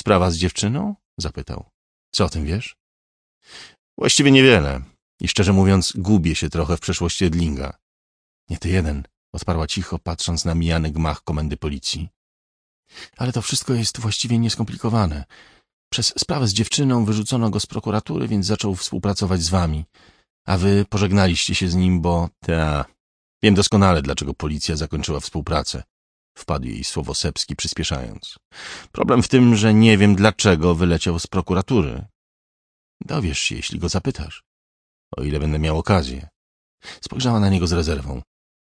Sprawa z dziewczyną? Zapytał. Co o tym wiesz? Właściwie niewiele. I szczerze mówiąc, gubię się trochę w przeszłości Edlinga. Nie ty jeden, odparła cicho, patrząc na mijany gmach komendy policji. Ale to wszystko jest właściwie nieskomplikowane. Przez sprawę z dziewczyną wyrzucono go z prokuratury, więc zaczął współpracować z wami. A wy pożegnaliście się z nim, bo... Wiem doskonale, dlaczego policja zakończyła współpracę. Wpadł jej słowo Sepski, przyspieszając. Problem w tym, że nie wiem, dlaczego wyleciał z prokuratury. Dowiesz się, jeśli go zapytasz. O ile będę miał okazję. Spojrzała na niego z rezerwą.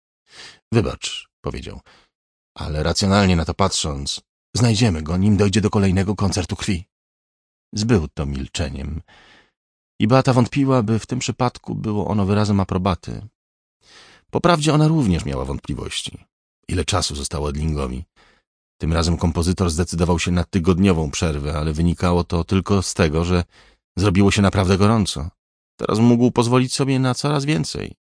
Wybacz, powiedział, ale racjonalnie na to patrząc, znajdziemy go, nim dojdzie do kolejnego koncertu krwi. Zbył to milczeniem. I Beata wątpiła, by w tym przypadku było ono wyrazem aprobaty. Poprawdzie ona również miała wątpliwości. Ile czasu zostało Edlingowi? Tym razem kompozytor zdecydował się na tygodniową przerwę, ale wynikało to tylko z tego, że zrobiło się naprawdę gorąco. Teraz mógł pozwolić sobie na coraz więcej.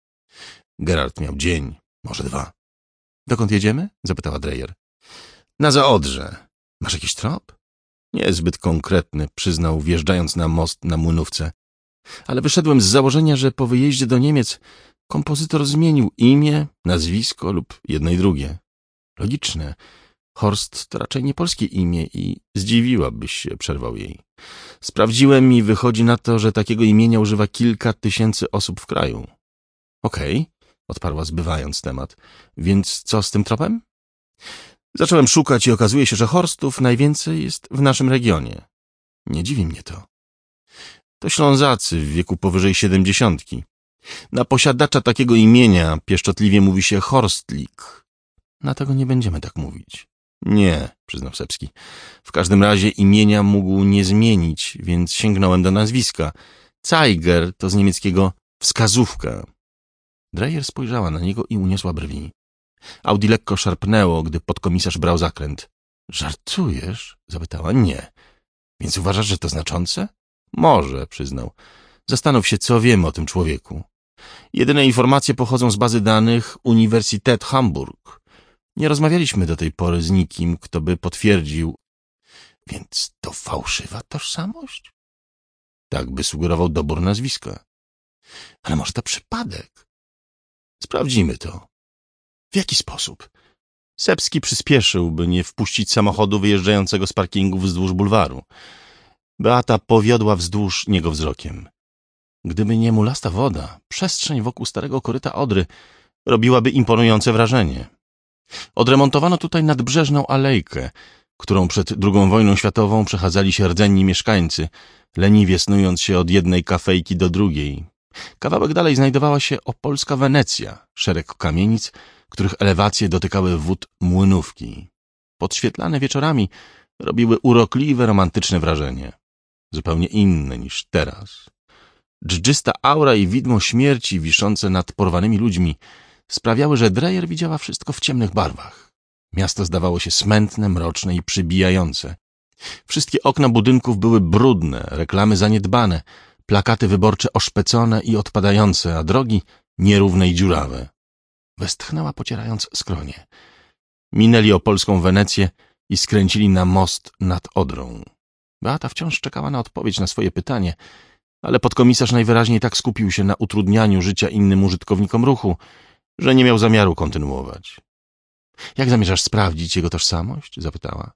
Geralt miał dzień, może 2. Dokąd jedziemy? Zapytała Dreyer. Na Zaodrze. Masz jakiś trop? Nie zbyt konkretny, przyznał, wjeżdżając na most na Młynówce. Ale wyszedłem z założenia, że po wyjeździe do Niemiec kompozytor zmienił imię, nazwisko lub jedno i drugie. Logiczne. Horst to raczej nie polskie imię i zdziwiłabyś się, przerwał jej. Sprawdziłem i wychodzi na to, że takiego imienia używa kilka tysięcy osób w kraju. Okej, odparła, zbywając temat. Więc co z tym tropem? Zacząłem szukać i okazuje się, że Horstów najwięcej jest w naszym regionie. Nie dziwi mnie to. To Ślązacy w wieku powyżej 70. Na posiadacza takiego imienia pieszczotliwie mówi się Horstlik. Dlatego nie będziemy tak mówić. Nie, przyznał Sepski. W każdym razie imienia mógł nie zmienić, więc sięgnąłem do nazwiska. Zeiger to z niemieckiego wskazówka. Dreyer spojrzała na niego i uniosła brwi. Audi lekko szarpnęło, gdy podkomisarz brał zakręt. Żartujesz? Zapytała. Nie. Więc uważasz, że to znaczące? Może, przyznał. Zastanów się, co wiemy o tym człowieku. Jedyne informacje pochodzą z bazy danych Universität Hamburg. Nie rozmawialiśmy do tej pory z nikim, kto by potwierdził. Więc to fałszywa tożsamość? Tak by sugerował dobór nazwiska. Ale może to przypadek? Sprawdzimy to. W jaki sposób? Sepski przyspieszył, by nie wpuścić samochodu wyjeżdżającego z parkingu wzdłuż bulwaru. Beata powiodła wzdłuż niego wzrokiem. Gdyby nie mulasta woda, przestrzeń wokół starego koryta Odry robiłaby imponujące wrażenie. Odremontowano tutaj nadbrzeżną alejkę, którą przed II wojną światową przechadzali się rdzenni mieszkańcy, leniwie snując się od jednej kafejki do drugiej. Kawałek dalej znajdowała się opolska Wenecja, szereg kamienic, których elewacje dotykały wód Młynówki. Podświetlane wieczorami robiły urokliwe, romantyczne wrażenie. Zupełnie inne niż teraz. Dżdżysta aura i widmo śmierci wiszące nad porwanymi ludźmi sprawiały, że Dreyer widziała wszystko w ciemnych barwach. Miasto zdawało się smętne, mroczne i przybijające. Wszystkie okna budynków były brudne, reklamy zaniedbane, plakaty wyborcze oszpecone i odpadające, a drogi nierówne i dziurawe. Westchnęła, pocierając skronie. Minęli opolską Wenecję i skręcili na most nad Odrą. Beata wciąż czekała na odpowiedź na swoje pytanie, ale podkomisarz najwyraźniej tak skupił się na utrudnianiu życia innym użytkownikom ruchu, że nie miał zamiaru kontynuować. — Jak zamierzasz sprawdzić jego tożsamość? — zapytała.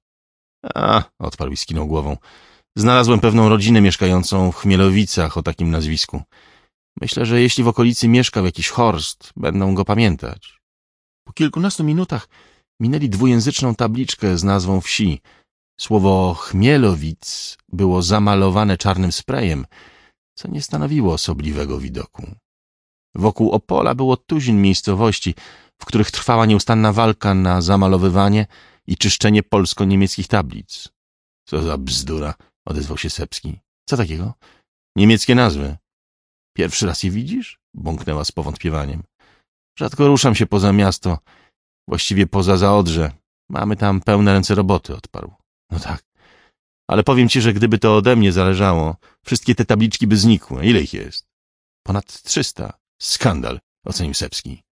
— odparł i skinął głową. — Znalazłem pewną rodzinę mieszkającą w Chmielowicach o takim nazwisku. Myślę, że jeśli w okolicy mieszkał jakiś Horst, będą go pamiętać. Po kilkunastu minutach minęli dwujęzyczną tabliczkę z nazwą wsi. Słowo Chmielowic było zamalowane czarnym sprayem, co nie stanowiło osobliwego widoku. Wokół Opola było tuzin miejscowości, w których trwała nieustanna walka na zamalowywanie i czyszczenie polsko-niemieckich tablic. — Co za bzdura! — odezwał się Sepski. — Co takiego? — Niemieckie nazwy. — Pierwszy raz je widzisz? — bąknęła z powątpiewaniem. — Rzadko ruszam się poza miasto, właściwie poza Zaodrze. Mamy tam pełne ręce roboty — odparł. — No tak. Ale powiem ci, że gdyby to ode mnie zależało, wszystkie te tabliczki by znikły. Ile ich jest? — Ponad 300. — Skandal — ocenił Sepski.